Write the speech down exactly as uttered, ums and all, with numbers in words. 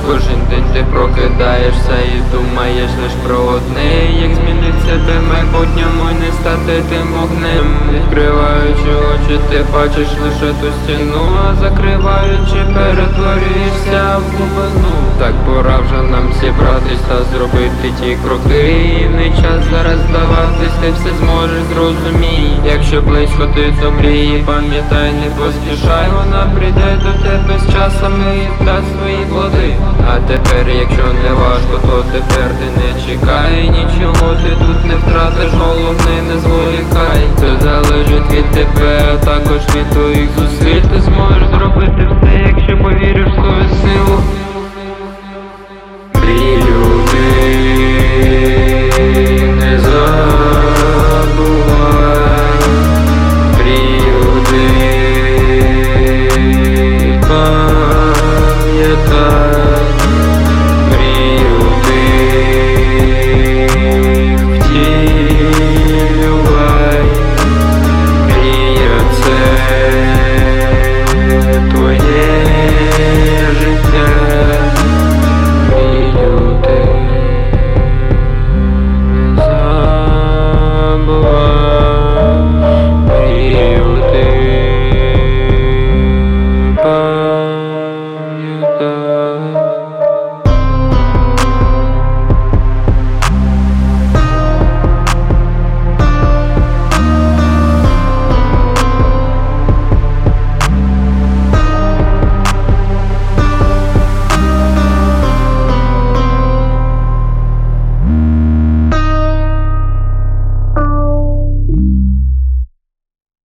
Кожен день ти прокидаєшся і думаєш лиш про одне, як змінить себе в майбутньому, не стати тим вогнем. Відкриваючи очі, ти бачиш лише ту стіну, а закриваючи, перетворюєшся в глибину. Так пора вже нам зібратись та зробити ті кроки. І не час зараз здаватись, ти все зможеш, зрозумій. Якщо близько ти до мрії, пам'ятай, не поспішай, вона прийде до тебе з часом і дасть свої плоди. А тепер, якщо не важко, то тепер ти не чекай. Нічого ти тут не втратиш, головне не зволікай. Це залежить від тебе, а також від твоїх зусиль. Ти зможеш